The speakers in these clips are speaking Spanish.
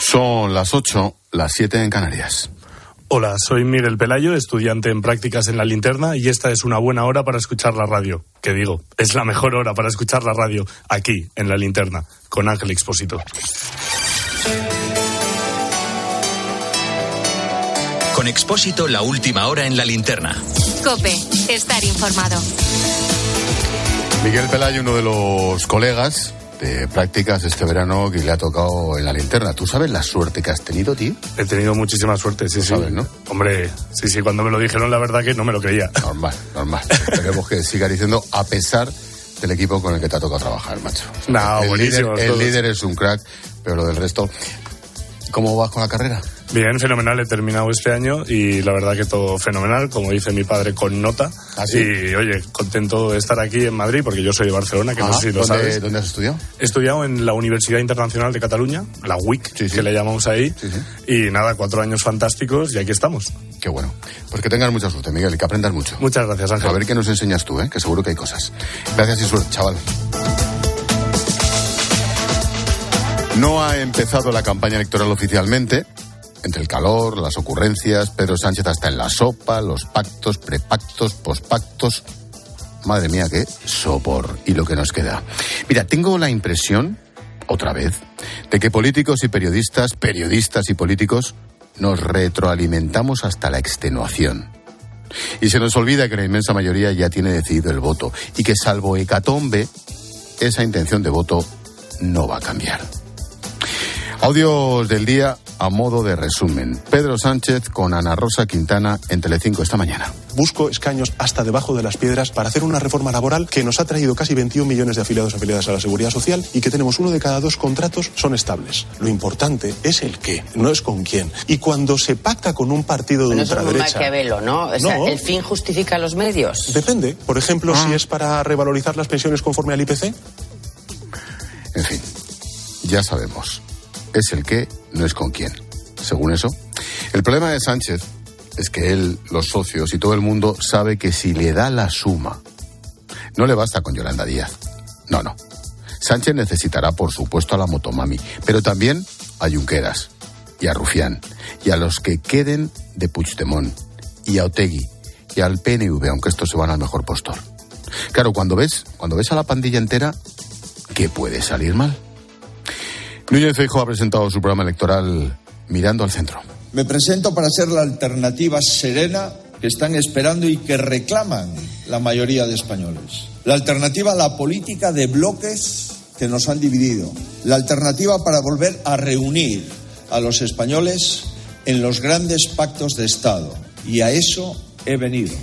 Son las 8, las 7 en Canarias. Hola, soy Miguel Pelayo, estudiante en prácticas en La Linterna, y esta es una buena hora para escuchar la radio. Que digo, es la mejor hora para escuchar la radio, aquí, en La Linterna, con Ángel Expósito. Con Expósito, la última hora en La Linterna. COPE, estar informado. Miguel Pelayo, uno de los colegas de prácticas este verano que le ha tocado en La Linterna. ¿Tú sabes la suerte que has tenido, tío? He tenido muchísima suerte, sí. ¿Sabes, no? Hombre, sí, cuando me lo dijeron, la verdad que no me lo creía. Normal. Esperemos que siga diciendo, a pesar del equipo con el que te ha tocado trabajar, macho. No, buenísimo. El líder es un crack, pero lo del resto... ¿Cómo vas con la carrera? Bien, fenomenal. He terminado este año y la verdad que todo fenomenal, como dice mi padre, con nota. ¿Ah, sí? Y, oye, contento de estar aquí en Madrid, porque yo soy de Barcelona, que no sé si lo sabes. ¿Dónde has estudiado? He estudiado en la Universidad Internacional de Cataluña, la UIC, sí. que le llamamos ahí. Sí. Y nada, 4 años fantásticos y aquí estamos. Qué bueno. Pues que tengas mucha suerte, Miguel, y que aprendas mucho. Muchas gracias, Ángel. A ver qué nos enseñas tú, que seguro que hay cosas. Gracias y suerte, chaval. No ha empezado la campaña electoral oficialmente. Entre el calor, las ocurrencias, Pedro Sánchez está en la sopa, los pactos, prepactos, pospactos. Madre mía, qué sopor y lo que nos queda. Mira, tengo la impresión, otra vez, de que políticos y periodistas y políticos nos retroalimentamos hasta la extenuación. Y se nos olvida que la inmensa mayoría ya tiene decidido el voto y que, salvo hecatombe, esa intención de voto no va a cambiar. Audios del día a modo de resumen. Pedro Sánchez con Ana Rosa Quintana en Telecinco esta mañana. Busco escaños hasta debajo de las piedras para hacer una reforma laboral que nos ha traído casi 21 millones de afiliados y afiliadas a la Seguridad Social y que tenemos 1 de cada 2 contratos son estables. Lo importante es el qué, no es con quién. Y cuando se pacta con un partido de ultraderecha... Eso es muy Maquiavelo, ¿no? O sea, ¿el fin justifica los medios? Depende. Por ejemplo, si es para revalorizar las pensiones conforme al IPC. En fin, ya sabemos. Es el qué, no es con quién. Según eso, el problema de Sánchez es que él, los socios y todo el mundo sabe que si le da la suma, no le basta con Yolanda Díaz. No. Sánchez necesitará, por supuesto, a la motomami, pero también a Junqueras y a Rufián y a los que queden de Puigdemont y a Otegi y al PNV, aunque estos se van al mejor postor. Claro, cuando ves a la pandilla entera, ¿qué puede salir mal? Núñez Feijóo ha presentado su programa electoral mirando al centro. Me presento para ser la alternativa serena que están esperando y que reclaman la mayoría de españoles. La alternativa a la política de bloques que nos han dividido. La alternativa para volver a reunir a los españoles en los grandes pactos de Estado. Y a eso he venido.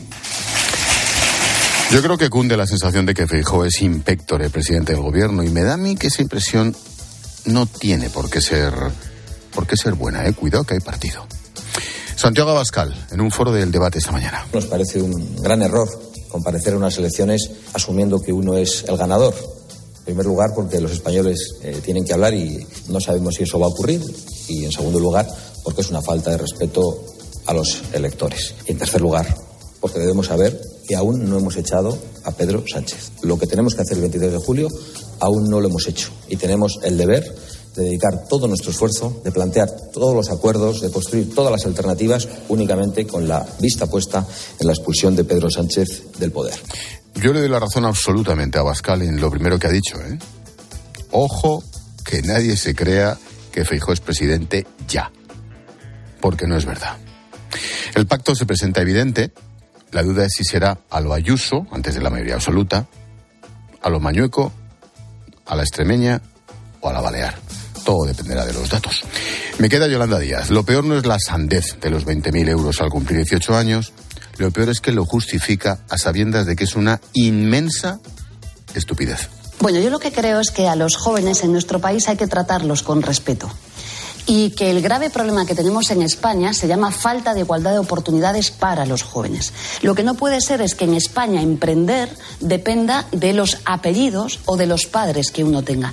Yo creo que cunde la sensación de que Feijóo es in pectore presidente del gobierno, y me da a mí que esa impresión no tiene por qué ser buena, Cuidado que hay partido. Santiago Abascal, en un foro del debate esta mañana. Nos parece un gran error comparecer a unas elecciones asumiendo que uno es el ganador. En primer lugar, porque los españoles tienen que hablar y no sabemos si eso va a ocurrir. Y en segundo lugar, porque es una falta de respeto a los electores. Y en tercer lugar, porque debemos saber que aún no hemos echado a Pedro Sánchez. Lo que tenemos que hacer el 23 de julio aún no lo hemos hecho. Y tenemos el deber de dedicar todo nuestro esfuerzo, de plantear todos los acuerdos, de construir todas las alternativas, únicamente con la vista puesta en la expulsión de Pedro Sánchez del poder. Yo le doy la razón absolutamente a Abascal en lo primero que ha dicho, Ojo que nadie se crea que Feijóo es presidente ya, porque no es verdad. El pacto se presenta evidente, la duda es si será a lo Ayuso, antes de la mayoría absoluta, a lo Mañueco, a la extremeña o a la balear. Todo dependerá de los datos. Me queda Yolanda Díaz. Lo peor no es la sandez de los 20.000 euros al cumplir 18 años. Lo peor es que lo justifica a sabiendas de que es una inmensa estupidez. Bueno, yo lo que creo es que a los jóvenes en nuestro país hay que tratarlos con respeto. Y que el grave problema que tenemos en España se llama falta de igualdad de oportunidades para los jóvenes. Lo que no puede ser es que en España emprender dependa de los apellidos o de los padres que uno tenga.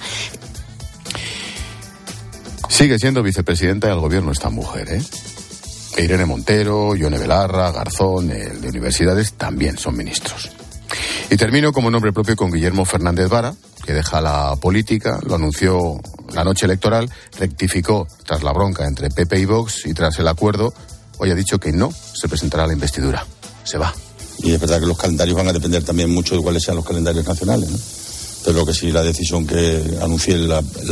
Sigue siendo vicepresidenta del gobierno esta mujer, Irene Montero, Ione Belarra, Garzón, el de Universidades, también son ministros. Y termino como nombre propio con Guillermo Fernández Vara, que deja la política, lo anunció la noche electoral, rectificó tras la bronca entre PP y Vox y tras el acuerdo, hoy ha dicho que no se presentará a la investidura. Se va. Y es verdad que los calendarios van a depender también mucho de cuáles sean los calendarios nacionales, ¿no? Pero lo que sí, la decisión que anuncié el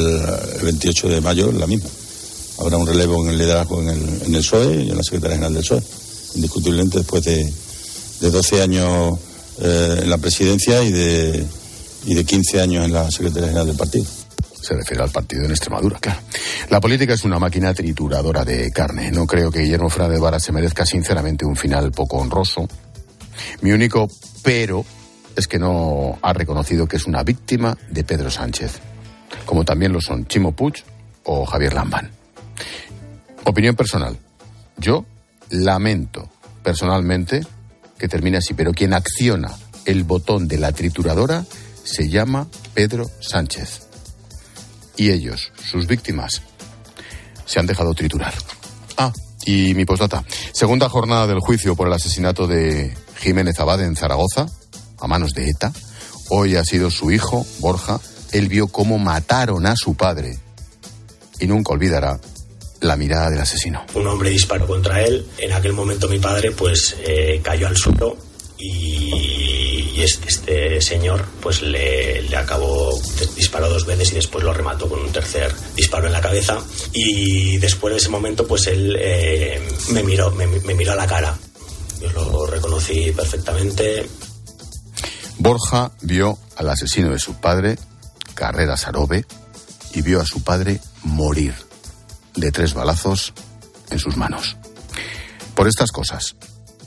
28 de mayo es la misma. Habrá un relevo en el liderazgo en el PSOE y en la Secretaría General del PSOE. Indiscutiblemente después de 12 años en la presidencia y de 15 años en la Secretaría General del partido. Se refiere al partido en Extremadura, claro. La política es una máquina trituradora de carne. No creo que Guillermo Fernández Vara se merezca sinceramente un final poco honroso. Mi único pero es que no ha reconocido que es una víctima de Pedro Sánchez, como también lo son Chimo Puig o Javier Lambán. Opinión personal. Yo lamento personalmente que termine así, pero quien acciona el botón de la trituradora se llama Pedro Sánchez. Y ellos, sus víctimas, se han dejado triturar. Y mi postdata. Segunda jornada del juicio por el asesinato de Jiménez Abad en Zaragoza, a manos de ETA. Hoy ha sido su hijo, Borja. Él vio cómo mataron a su padre y nunca olvidará la mirada del asesino. Un hombre disparó contra él. En aquel momento mi padre pues cayó al suelo y este señor pues le acabó, disparó 2 veces y después lo remató con un tercer disparo en la cabeza. Y después de ese momento pues él me miró a la cara. Yo lo reconocí perfectamente. Borja vio al asesino de su padre, Carreras Arobe, y vio a su padre morir de 3 balazos en sus manos. Por estas cosas,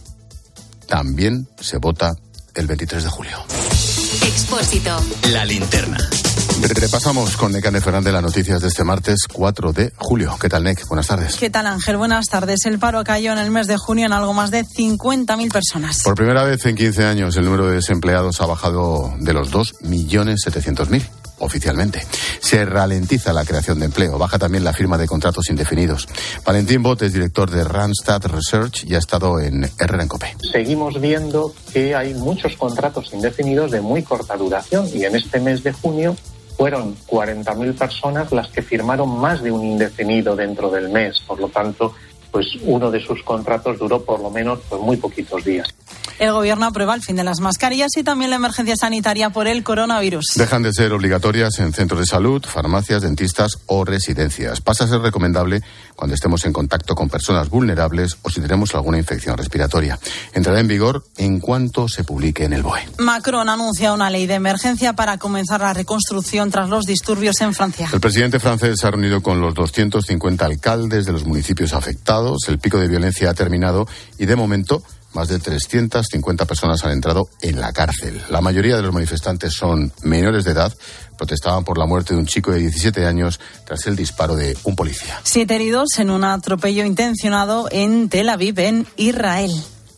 también se vota el 23 de julio. Expósito. La linterna. Repasamos con Nekane Fernández las noticias de este martes 4 de julio. ¿Qué tal, Nek? Buenas tardes. ¿Qué tal, Ángel? Buenas tardes. El paro cayó en el mes de junio en algo más de 50.000 personas. Por primera vez en 15 años, el número de desempleados ha bajado de los 2.700.000. Oficialmente. Se ralentiza la creación de empleo. Baja también la firma de contratos indefinidos. Valentín Bot es director de Randstad Research y ha estado en Herrera & Cope. Seguimos viendo que hay muchos contratos indefinidos de muy corta duración y en este mes de junio fueron 40.000 personas las que firmaron más de un indefinido dentro del mes. Por lo tanto, pues uno de sus contratos duró por lo menos muy poquitos días. El gobierno aprueba el fin de las mascarillas y también la emergencia sanitaria por el coronavirus. Dejan de ser obligatorias en centros de salud, farmacias, dentistas o residencias. Pasa a ser recomendable cuando estemos en contacto con personas vulnerables o si tenemos alguna infección respiratoria. Entrará en vigor en cuanto se publique en el BOE. Macron anuncia una ley de emergencia para comenzar la reconstrucción tras los disturbios en Francia. El presidente francés se ha reunido con los 250 alcaldes de los municipios afectados. El pico de violencia ha terminado y de momento más de 350 personas han entrado en la cárcel. La mayoría de los manifestantes son menores de edad. Protestaban por la muerte de un chico de 17 años tras el disparo de un policía. 7 heridos en un atropello intencionado en Tel Aviv, en Israel.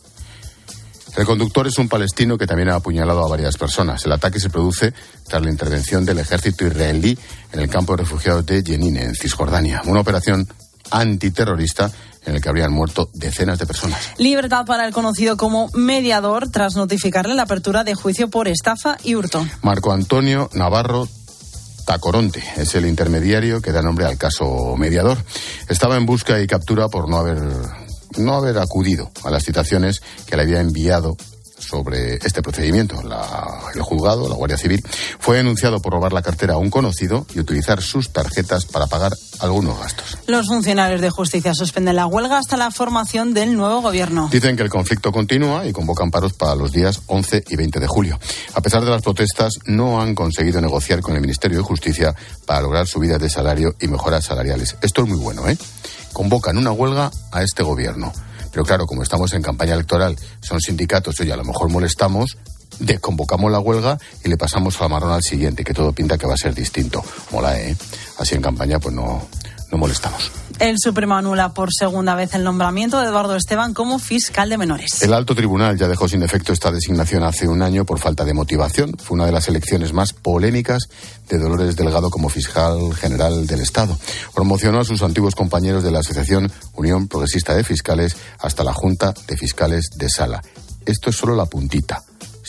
El conductor es un palestino que también ha apuñalado a varias personas. El ataque se produce tras la intervención del ejército israelí en el campo de refugiados de Jenin, en Cisjordania. Una operación antiterrorista en el que habrían muerto decenas de personas. Libertad para el conocido como mediador tras notificarle la apertura de juicio por estafa y hurto. Marco Antonio Navarro Tacoronte es el intermediario que da nombre al caso mediador. Estaba en busca y captura por no haber acudido a las citaciones que le había enviado sobre este procedimiento. El juzgado, la Guardia Civil, fue denunciado por robar la cartera a un conocido y utilizar sus tarjetas para pagar algunos gastos. Los funcionarios de justicia suspenden la huelga hasta la formación del nuevo gobierno. Dicen que el conflicto continúa y convocan paros para los días 11 y 20 de julio. A pesar de las protestas, no han conseguido negociar con el Ministerio de Justicia para lograr subidas de salario y mejoras salariales. Esto es muy bueno, ¿eh? Convocan una huelga a este gobierno. Pero claro, como estamos en campaña electoral, son sindicatos, oye, a lo mejor molestamos, desconvocamos la huelga y le pasamos al marrón al siguiente, que todo pinta que va a ser distinto. Mola, ¿eh? Así en campaña, pues no molestamos. El Supremo anula por segunda vez el nombramiento de Eduardo Esteban como fiscal de menores. El alto tribunal ya dejó sin efecto esta designación hace un año por falta de motivación. Fue una de las elecciones más polémicas de Dolores Delgado como fiscal general del Estado. Promocionó a sus antiguos compañeros de la Asociación Unión Progresista de Fiscales hasta la Junta de Fiscales de Sala. Esto es solo la puntita.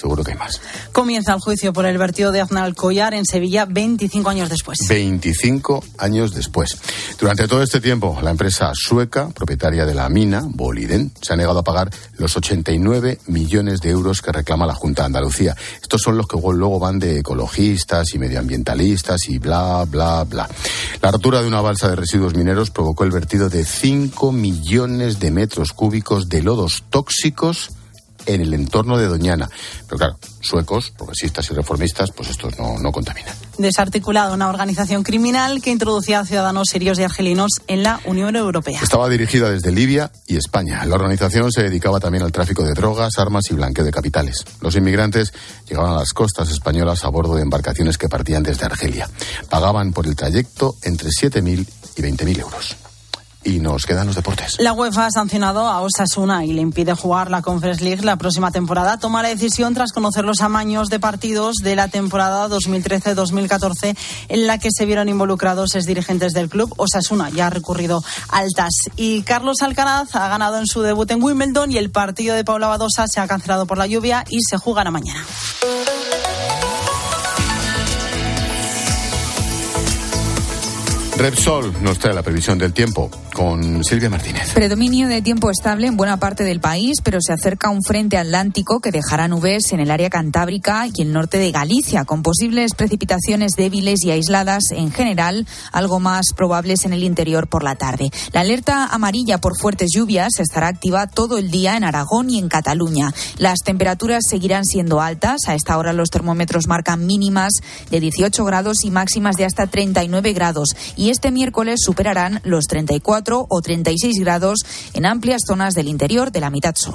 seguro que hay más. Comienza el juicio por el vertido de Aznar al Collar en Sevilla 25 años después. 25 años después. Durante todo este tiempo, la empresa sueca, propietaria de la mina, Boliden, se ha negado a pagar los 89 millones de euros que reclama la Junta de Andalucía. Estos son los que luego van de ecologistas y medioambientalistas y bla, bla, bla. La rotura de una balsa de residuos mineros provocó el vertido de 5 millones de metros cúbicos de lodos tóxicos en el entorno de Doñana. Pero claro, suecos, progresistas y reformistas, pues estos no contaminan. Desarticulada una organización criminal que introducía a ciudadanos sirios y argelinos en la Unión Europea. Estaba dirigida desde Libia y España. La organización se dedicaba también al tráfico de drogas, armas y blanqueo de capitales. Los inmigrantes llegaban a las costas españolas a bordo de embarcaciones que partían desde Argelia. Pagaban por el trayecto entre 7.000 y 20.000 euros. Y nos quedan los deportes. La UEFA ha sancionado a Osasuna y le impide jugar la Conference League la próxima temporada. Toma la decisión tras conocer los amaños de partidos de la temporada 2013-2014 en la que se vieron involucrados exdirigentes del club. Osasuna ya ha recurrido al TAS. Y Carlos Alcaraz ha ganado en su debut en Wimbledon y el partido de Paula Badosa se ha cancelado por la lluvia y se jugará mañana. Repsol nos trae la previsión del tiempo con Silvia Martínez. Predominio de tiempo estable en buena parte del país, pero se acerca un frente atlántico que dejará nubes en el área cantábrica y el norte de Galicia, con posibles precipitaciones débiles y aisladas en general, algo más probables en el interior por la tarde. La alerta amarilla por fuertes lluvias estará activa todo el día en Aragón y en Cataluña. Las temperaturas seguirán siendo altas. A esta hora los termómetros marcan mínimas de 18 grados y máximas de hasta 39 grados. Y este miércoles superarán los 34 o 36 grados en amplias zonas del interior de la mitad sur.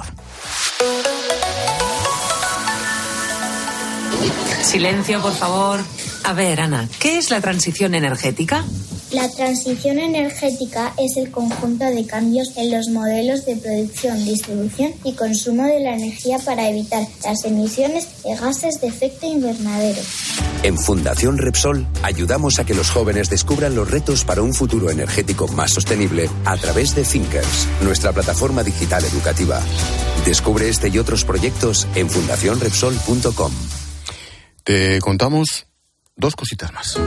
Silencio, por favor. A ver, Ana, ¿qué es la transición energética? La transición energética es el conjunto de cambios en los modelos de producción, distribución y consumo de la energía para evitar las emisiones de gases de efecto invernadero. En Fundación Repsol ayudamos a que los jóvenes descubran los retos para un futuro energético más sostenible a través de Thinkers, nuestra plataforma digital educativa. Descubre este y otros proyectos en fundacionrepsol.com. Te contamos dos cositas más.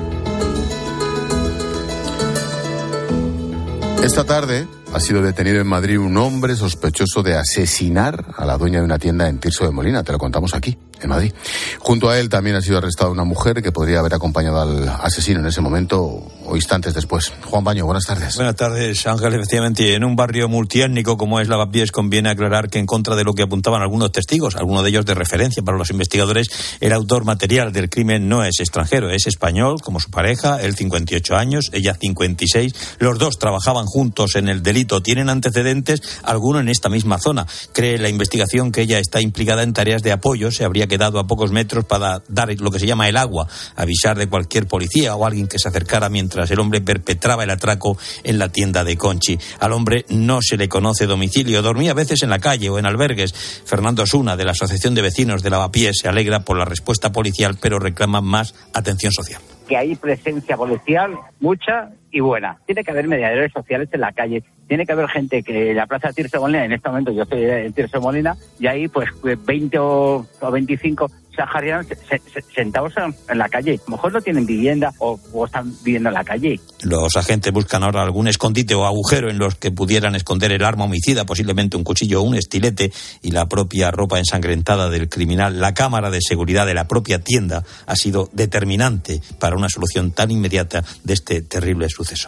Esta tarde ha sido detenido en Madrid un hombre sospechoso de asesinar a la dueña de una tienda en Tirso de Molina. Te lo contamos aquí, en Madrid. Junto a él también ha sido arrestada una mujer que podría haber acompañado al asesino en ese momento o instantes después. Juan Baño, buenas tardes. Buenas tardes, Ángel. Efectivamente, en un barrio multiétnico como es Lavapiés conviene aclarar que en contra de lo que apuntaban algunos testigos, algunos de ellos de referencia para los investigadores, el autor material del crimen no es extranjero, es español, como su pareja, él 58 años, ella 56. Los dos trabajaban juntos en el delito. Tienen antecedentes, alguno en esta misma zona. Cree la investigación que ella está implicada en tareas de apoyo. Se habría quedado a pocos metros para dar lo que se llama el agua, avisar de cualquier policía o alguien que se acercara mientras el hombre perpetraba el atraco en la tienda de Conchi. Al hombre no se le conoce domicilio. Dormía a veces en la calle o en albergues. Fernando Osuna, de la Asociación de Vecinos de Lavapiés, se alegra por la respuesta policial, pero reclama más atención social. Que hay presencia policial, mucha y buena. Tiene que haber mediadores sociales en la calle. Tiene que haber gente que la plaza de Tirso de Molina, en este momento yo estoy en Tirso de Molina, y ahí pues 20 o 25 saharianos sentados en la calle. A lo mejor no tienen vivienda o están viviendo en la calle. Los agentes buscan ahora algún escondite o agujero en los que pudieran esconder el arma homicida, posiblemente un cuchillo o un estilete, y la propia ropa ensangrentada del criminal. La cámara de seguridad de la propia tienda ha sido determinante para una solución tan inmediata de este terrible suceso.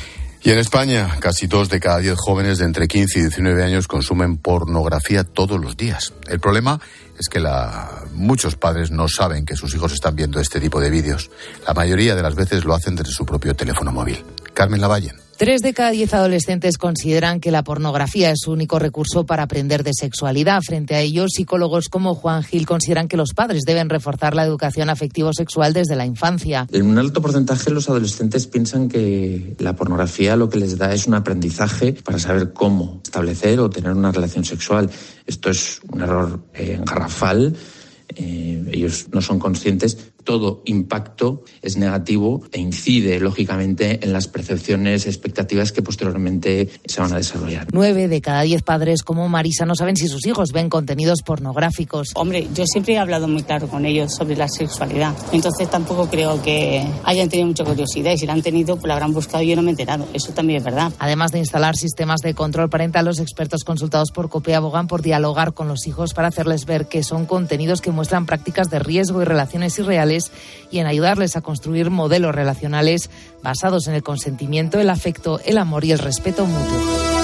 Y en España, casi 2 de cada 10 jóvenes de entre 15 y 19 años consumen pornografía todos los días. El problema es que muchos padres no saben que sus hijos están viendo este tipo de vídeos. La mayoría de las veces lo hacen desde su propio teléfono móvil. Carmen Lavalle. 3 de cada 10 adolescentes consideran que la pornografía es su único recurso para aprender de sexualidad. Frente a ello, psicólogos como Juan Gil consideran que los padres deben reforzar la educación afectivo-sexual desde la infancia. En un alto porcentaje los adolescentes piensan que la pornografía lo que les da es un aprendizaje para saber cómo establecer o tener una relación sexual. Esto es un error garrafal. Ellos no son conscientes Todo impacto es negativo e incide, lógicamente, en las percepciones, expectativas que posteriormente se van a desarrollar. 9 de cada 10 padres como Marisa no saben si sus hijos ven contenidos pornográficos. Hombre, yo siempre he hablado muy claro con ellos sobre la sexualidad. Entonces tampoco creo que hayan tenido mucha curiosidad. Y si la han tenido, pues la habrán buscado y yo no me he enterado. Eso también es verdad. Además de instalar sistemas de control parental, los expertos consultados por COPE abogan por dialogar con los hijos para hacerles ver que son contenidos que muestran prácticas de riesgo y relaciones irreales y en ayudarles a construir modelos relacionales basados en el consentimiento, el afecto, el amor y el respeto mutuo.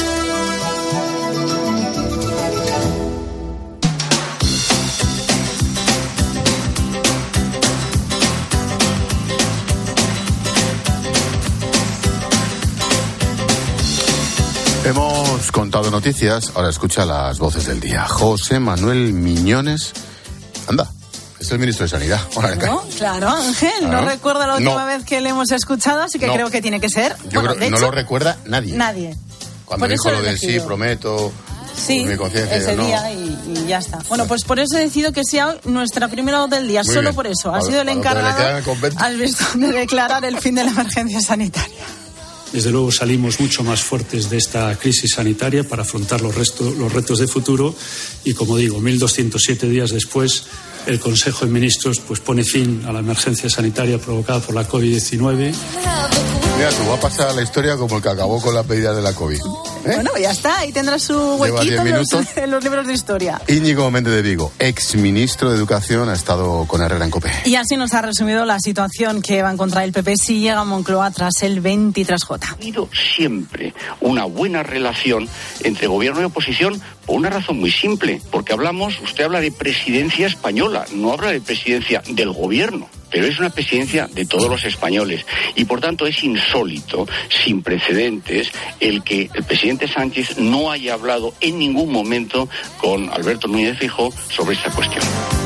Hemos contado noticias, ahora escucha las voces del día. José Manuel Miñones, anda, es el ministro de Sanidad. ¿No? Claro, Ángel, no recuerdo la última vez que le hemos escuchado, así que creo que tiene que ser. Yo creo que no lo recuerda nadie. Nadie. Cuando dijo lo de sí, prometo, sí, mi conciencia, ese día y ya está. Bueno, pues por eso he decidido que sea nuestra primera voz del día, muy solo bien. por eso. Ha sido el encargado, has visto, de declarar el fin de la emergencia sanitaria. Desde luego salimos mucho más fuertes de esta crisis sanitaria para afrontar los retos de futuro y, como digo, 1.207 días después, el Consejo de Ministros pues pone fin a la emergencia sanitaria provocada por la COVID-19. Mira, tú vas a pasar a la historia como el que acabó con la pedida de la COVID. Bueno, ya está, ahí tendrá su huequito en los libros de historia. Íñigo Méndez de Vigo, exministro de Educación, ha estado con Herrera en COPE. Y así nos ha resumido la situación que va a encontrar el PP si llega a Moncloa tras el 23J. Ha habido siempre una buena relación entre gobierno y oposición por una razón muy simple, porque usted habla de presidencia española, no habla de presidencia del gobierno. Pero es una presidencia de todos los españoles y por tanto es insólito, sin precedentes, el que el presidente Sánchez no haya hablado en ningún momento con Alberto Núñez Feijóo sobre esta cuestión.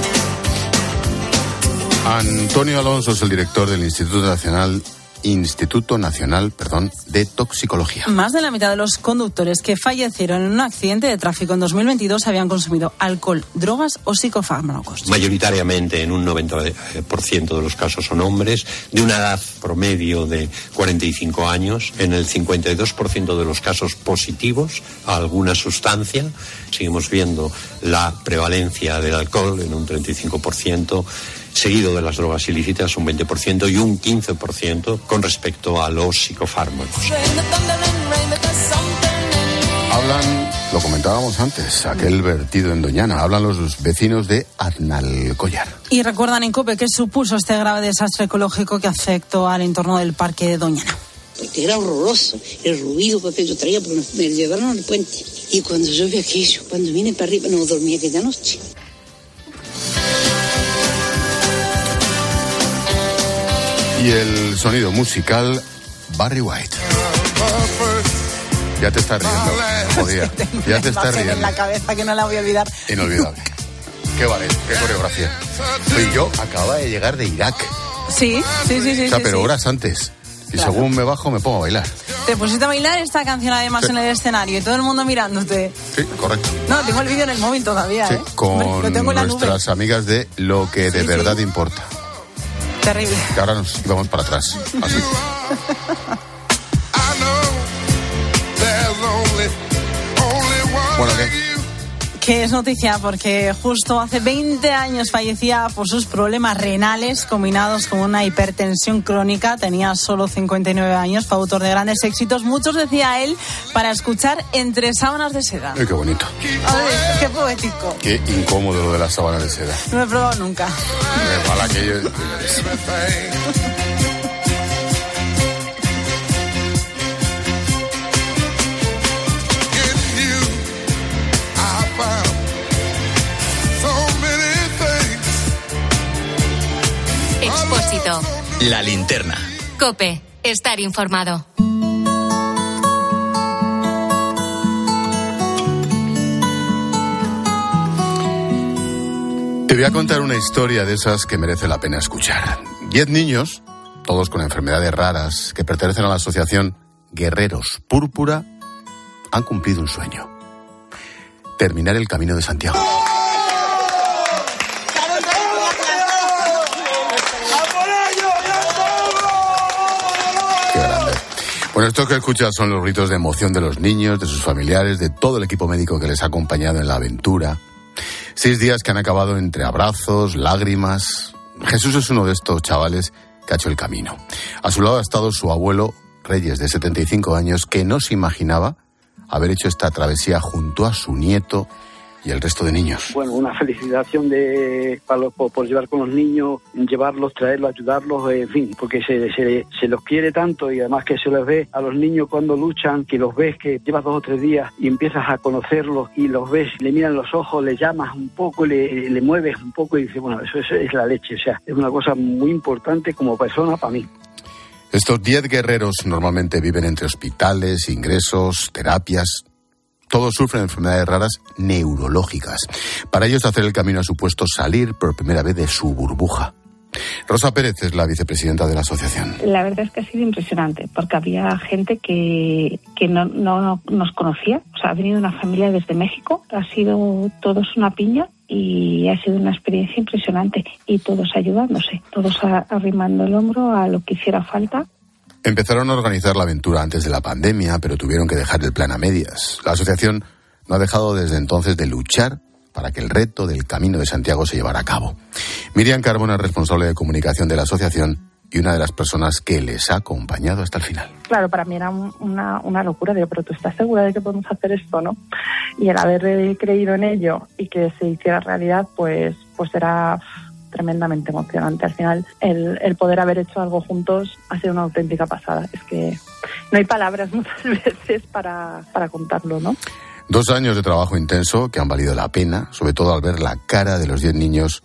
Antonio Alonso es el director del Instituto Nacional de Toxicología. Más de la mitad de los conductores que fallecieron en un accidente de tráfico en 2022 habían consumido alcohol, drogas o psicofármacos. Mayoritariamente, en un 90% de los casos, son hombres de una edad promedio de 45 años. En el 52% de los casos positivos a alguna sustancia. Seguimos viendo la prevalencia del alcohol en un 35%. Seguido de las drogas ilícitas, un 20% y un 15% con respecto a los psicofármacos. Hablan, lo comentábamos antes, aquel vertido en Doñana, hablan los vecinos de Aznalcóllar. Y recuerdan en COPE qué supuso este grave desastre ecológico que afectó al entorno del parque de Doñana. Porque era horroroso el ruido que aquello traía, porque me llevaron al puente. Y cuando yo vi aquello, cuando vine para arriba, no dormí aquella noche. Y el sonido musical, Barry White. Ya te estás riendo, jodía. Ya te estás riendo. En la cabeza que no la voy a olvidar. Inolvidable. Qué ballet, qué coreografía. Y yo acababa de llegar de Irak. Sí. O sea, pero horas antes. Y claro, según me bajo me pongo a bailar. Te pusiste a bailar esta canción además en el escenario y todo el mundo mirándote. Sí, correcto. No, tengo el vídeo en el móvil todavía, sí, con nuestras amigas de Lo que de verdad importa. Terrible. Que ahora nos íbamos para atrás. Así. Bueno, ¿qué? Que es noticia porque justo hace 20 años fallecía por sus problemas renales combinados con una hipertensión crónica. Tenía solo 59 años, fue autor de grandes éxitos. Muchos, decía él, para escuchar entre sábanas de seda. Ay, qué bonito. Ay, qué poético. Qué incómodo lo de las sábanas de seda. No he probado nunca. Me mala que yo... Expósito. La linterna. COPE. Estar informado. Te voy a contar una historia de esas que merece la pena escuchar. 10 niños, todos con enfermedades raras, que pertenecen a la asociación Guerreros Púrpura, han cumplido un sueño: terminar el Camino de Santiago. Bueno, esto que escuchas son los gritos de emoción de los niños, de sus familiares, de todo el equipo médico que les ha acompañado en la aventura. 6 días que han acabado entre abrazos, lágrimas. Jesús es uno de estos chavales que ha hecho el camino. A su lado ha estado su abuelo Reyes, de 75 años, que no se imaginaba haber hecho esta travesía junto a su nieto y el resto de niños. Bueno, una felicitación por llevar con los niños, llevarlos, traerlos, ayudarlos, en fin, porque se los quiere tanto y además que se les ve a los niños cuando luchan, que los ves que llevas 2 o 3 días y empiezas a conocerlos y los ves, le miran los ojos, le llamas un poco, le mueves un poco y dices, bueno, eso es la leche, o sea, es una cosa muy importante como persona para mí. Estos 10 guerreros normalmente viven entre hospitales, ingresos, terapias. Todos sufren enfermedades raras neurológicas. Para ellos hacer el camino ha supuesto salir por primera vez de su burbuja. Rosa Pérez es la vicepresidenta de la asociación. La verdad es que ha sido impresionante, porque había gente que no nos conocía. O sea, ha venido una familia desde México, ha sido todos una piña y ha sido una experiencia impresionante. Y todos ayudándose, todos arrimando el hombro a lo que hiciera falta. Empezaron a organizar la aventura antes de la pandemia, pero tuvieron que dejar el plan a medias. La asociación no ha dejado desde entonces de luchar para que el reto del Camino de Santiago se llevara a cabo. Miriam Carbona es responsable de comunicación de la asociación y una de las personas que les ha acompañado hasta el final. Claro, para mí era una locura. Digo, pero ¿tú estás segura de que podemos hacer esto, no? Y el haber creído en ello y que se hiciera realidad, pues era tremendamente emocionante. Al final, el poder haber hecho algo juntos ha sido una auténtica pasada. Es que no hay palabras muchas veces para contarlo, ¿no? 2 años de trabajo intenso que han valido la pena, sobre todo al ver la cara de los 10 niños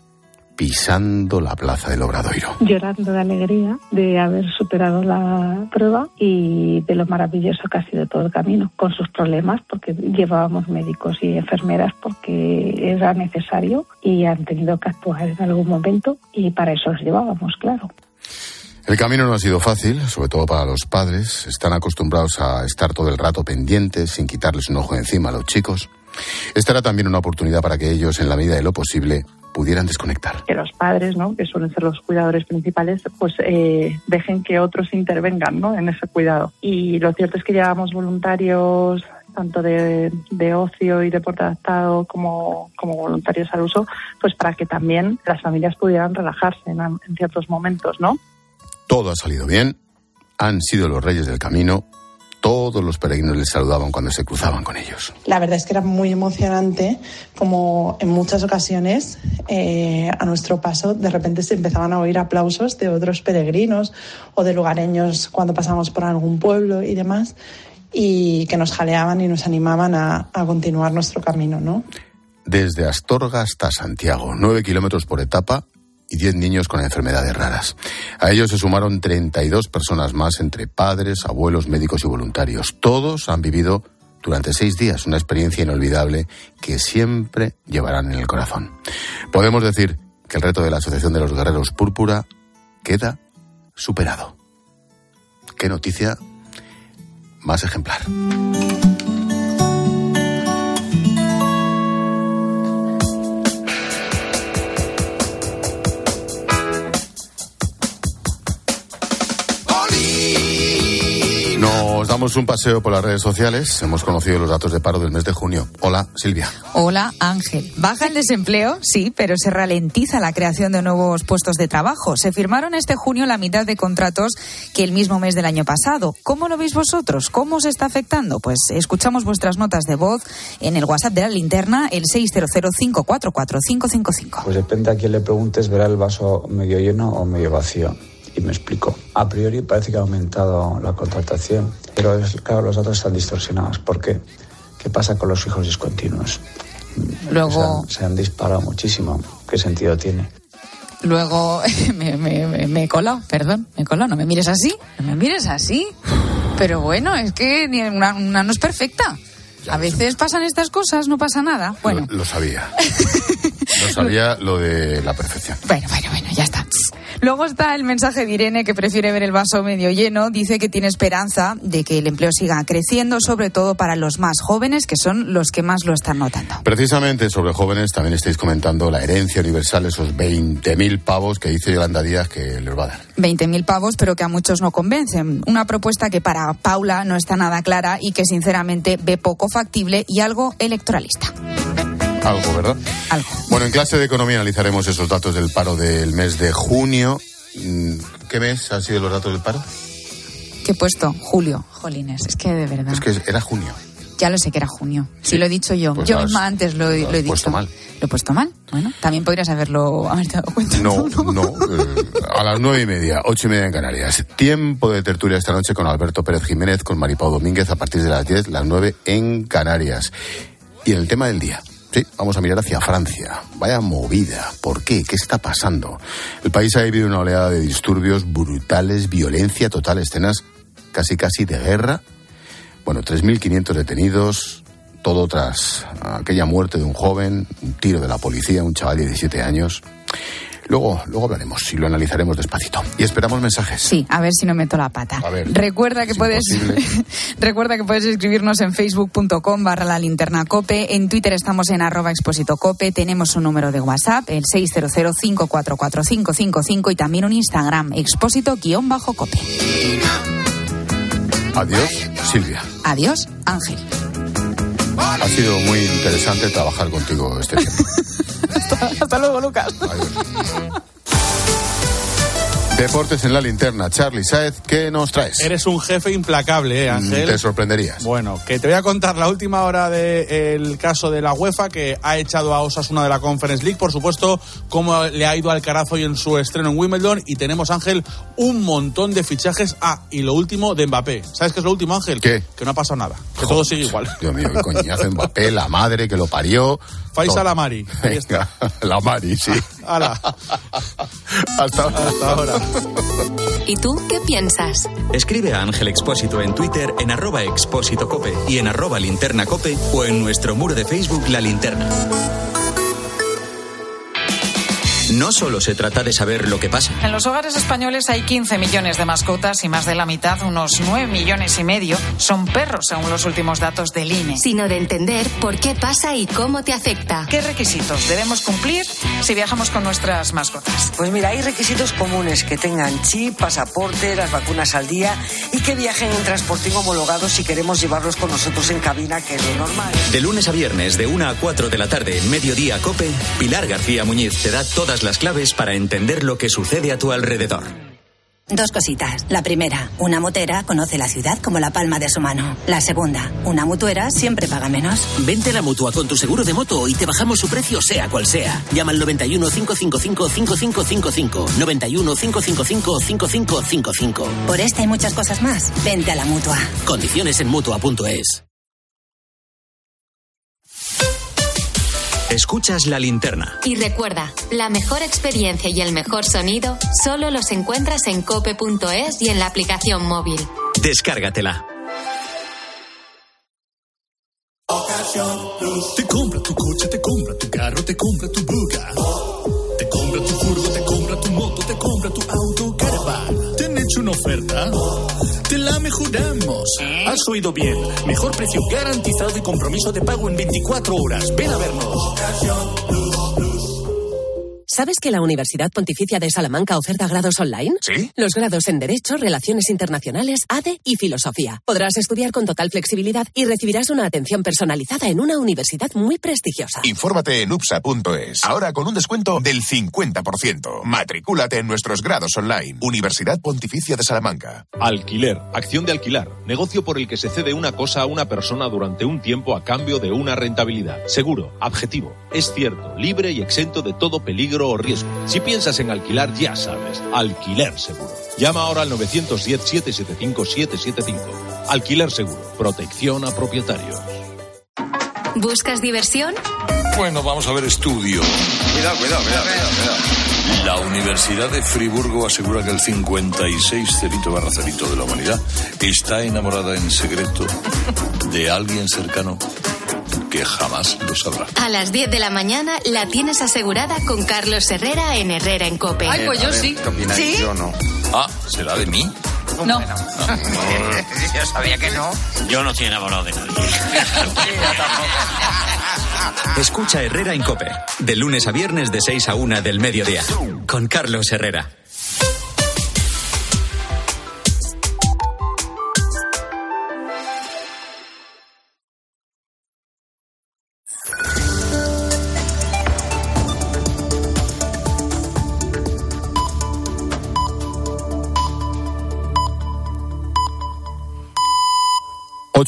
pisando la plaza del Obradoiro. Llorando de alegría de haber superado la prueba y de lo maravilloso que ha sido todo el camino, con sus problemas, porque llevábamos médicos y enfermeras porque era necesario y han tenido que actuar en algún momento y para eso los llevábamos, claro. El camino no ha sido fácil, sobre todo para los padres. Están acostumbrados a estar todo el rato pendientes, sin quitarles un ojo encima a los chicos. Esta era también una oportunidad para que ellos, en la medida de lo posible, pudieran desconectar. Que los padres, ¿no?, que suelen ser los cuidadores principales, pues dejen que otros intervengan, ¿no?, en ese cuidado. Y lo cierto es que llevamos voluntarios tanto de ocio y deporte adaptado como voluntarios al uso, pues para que también las familias pudieran relajarse en ciertos momentos, ¿no? Todo ha salido bien, han sido los reyes del camino. Todos los peregrinos les saludaban cuando se cruzaban con ellos. La verdad es que era muy emocionante, como en muchas ocasiones a nuestro paso de repente se empezaban a oír aplausos de otros peregrinos o de lugareños cuando pasamos por algún pueblo y demás, y que nos jaleaban y nos animaban a continuar nuestro camino, ¿no? Desde Astorga hasta Santiago, 9 kilómetros por etapa y 10 niños con enfermedades raras. A ellos se sumaron 32 personas más, entre padres, abuelos, médicos y voluntarios. Todos han vivido durante 6 días una experiencia inolvidable que siempre llevarán en el corazón. Podemos decir que el reto de la Asociación de los Guerreros Púrpura queda superado. Qué noticia más ejemplar. Nos damos un paseo por las redes sociales. Hemos conocido los datos de paro del mes de junio. Hola, Silvia. Hola, Ángel. Baja el desempleo, sí, pero se ralentiza la creación de nuevos puestos de trabajo. Se firmaron este junio la mitad de contratos que el mismo mes del año pasado. ¿Cómo lo veis vosotros? ¿Cómo os está afectando? Pues escuchamos vuestras notas de voz en el WhatsApp de la linterna, el 600544555. Pues depende a quién le preguntes, verá el vaso medio lleno o medio vacío. Y me explico. A priori parece que ha aumentado la contratación, pero claro, los datos están distorsionados. ¿Por qué? ¿Qué pasa con los fijos discontinuos? Luego se han disparado muchísimo. ¿Qué sentido tiene? Luego me he colado, perdón, no me mires así, Pero bueno, es que una no es perfecta. A veces pasan estas cosas, no pasa nada. Bueno, lo sabía. No sabía lo de la perfección. Bueno, ya está. Luego está el mensaje de Irene, que prefiere ver el vaso medio lleno. Dice que tiene esperanza de que el empleo siga creciendo, sobre todo para los más jóvenes, que son los que más lo están notando. Precisamente sobre jóvenes también estáis comentando la herencia universal, esos 20.000 pavos que dice Yolanda Díaz que les va a dar. 20.000 pavos, pero que a muchos no convencen. Una propuesta que para Paula no está nada clara y que sinceramente ve poco factible y algo electoralista. Algo, ¿verdad? Algo. Bueno, en clase de economía analizaremos esos datos del paro del mes de junio. ¿Qué mes han sido los datos del paro? ¿Qué he puesto? Julio. Jolines, es que de verdad. Es que era junio. Ya lo sé que era junio. Sí, lo he dicho yo. Pues yo misma antes lo he dicho. ¿Lo he puesto mal? ¿Lo he puesto mal? Bueno, también podrías haberte dado cuenta. No. A las 9:30, 8:30 en Canarias. Tiempo de tertulia esta noche con Alberto Pérez Jiménez, con Maripau Domínguez a partir de las 10, las 9 en Canarias. Y en el tema del día, sí, vamos a mirar hacia Francia. Vaya movida. ¿Por qué? ¿Qué está pasando? El país ha vivido una oleada de disturbios brutales, violencia total, escenas casi de guerra. Bueno, 3.500 detenidos, todo tras aquella muerte de un joven, un tiro de la policía, un chaval de 17 años. Luego hablaremos y lo analizaremos despacito. Y esperamos mensajes. Sí, a ver si no meto la pata. A ver, recuerda que puedes escribirnos en facebook.com/lalinternacope. En Twitter estamos en @expositocope. Tenemos un número de WhatsApp, el 600-544-555, y también un Instagram, expósito_cope. Adiós, Silvia. Adiós, Ángel. Ha sido muy interesante trabajar contigo este tiempo. Hasta luego, Lucas. Adiós. Deportes en la linterna. Charly Sáez, ¿qué nos traes? Eres un jefe implacable, Ángel. Te sorprenderías. Bueno, que te voy a contar la última hora del caso de la UEFA, que ha echado a Osasuna de la Conference League. Por supuesto, cómo le ha ido a Alcaraz hoy en su estreno en Wimbledon. Y tenemos, Ángel, un montón de fichajes. Y lo último de Mbappé. ¿Sabes qué es lo último, Ángel? ¿Qué? Que no ha pasado nada. Que todo sigue igual. Dios mío, qué coñazo Mbappé, la madre que lo parió. Faisal Amari. Ahí está. La Mari, sí. ¡Hala! Hasta ahora. ¿Y tú qué piensas? Escribe a Ángel Expósito en Twitter en @expósitocope y en @linternacope o en nuestro muro de Facebook La Linterna. No solo se trata de saber lo que pasa. En los hogares españoles hay 15 millones de mascotas y más de la mitad, unos 9,5 millones, son perros, según los últimos datos del INE. Sino de entender por qué pasa y cómo te afecta. ¿Qué requisitos debemos cumplir si viajamos con nuestras mascotas? Pues mira, hay requisitos comunes: que tengan chip, pasaporte, las vacunas al día y que viajen en transporte homologado si queremos llevarlos con nosotros en cabina, que es lo normal. De lunes a viernes, de 1 a 4 de la tarde, en Mediodía Cope, Pilar García Muñiz te da todas las claves para entender lo que sucede a tu alrededor. Dos cositas. La primera, una motera conoce la ciudad como la palma de su mano. La segunda, una mutuera siempre paga menos. Vente a la Mutua con tu seguro de moto y te bajamos su precio sea cual sea. Llama al 91 555 5555. 91 555 5555. Por esta y muchas cosas más, vente a la Mutua. Condiciones en Mutua.es. Escuchas La Linterna. Y recuerda, la mejor experiencia y el mejor sonido solo los encuentras en cope.es y en la aplicación móvil. Descárgatela. Te compra tu coche, te compra tu carro, te compra tu buga. Te compra tu furgo, te compra tu moto, te compra tu auto, caravan. ¿Te han hecho una oferta? Te la mejoramos. Has oído bien. Mejor precio garantizado y compromiso de pago en 24 horas. Ven a vernos. ¿Sabes que la Universidad Pontificia de Salamanca oferta grados online? ¿Sí? Los grados en Derecho, Relaciones Internacionales, ADE y Filosofía. Podrás estudiar con total flexibilidad y recibirás una atención personalizada en una universidad muy prestigiosa. Infórmate en upsa.es. Ahora con un descuento del 50%. Matricúlate en nuestros grados online. Universidad Pontificia de Salamanca. Alquiler. Acción de alquilar. Negocio por el que se cede una cosa a una persona durante un tiempo a cambio de una rentabilidad. Seguro. Objetivo. Es cierto. Libre y exento de todo peligro o riesgo. Si piensas en alquilar, ya sabes, Alquiler Seguro. Llama ahora al 910-775-775. Alquiler Seguro. Protección a propietarios. ¿Buscas diversión? Bueno, vamos a ver estudio. Cuidado. La Universidad de Friburgo asegura que el 56,000 de la humanidad está enamorada en secreto de alguien cercano que jamás lo sabrá. A las 10 de la mañana la tienes asegurada con Carlos Herrera en Herrera en COPE. Ay, pues yo sí. ¿Sí? Yo no. Ah, ¿será de mí? No. Yo sabía que no. Yo no estoy enamorado de nadie. Escucha Herrera en COPE, de lunes a viernes de 6 a 1 del mediodía, con Carlos Herrera.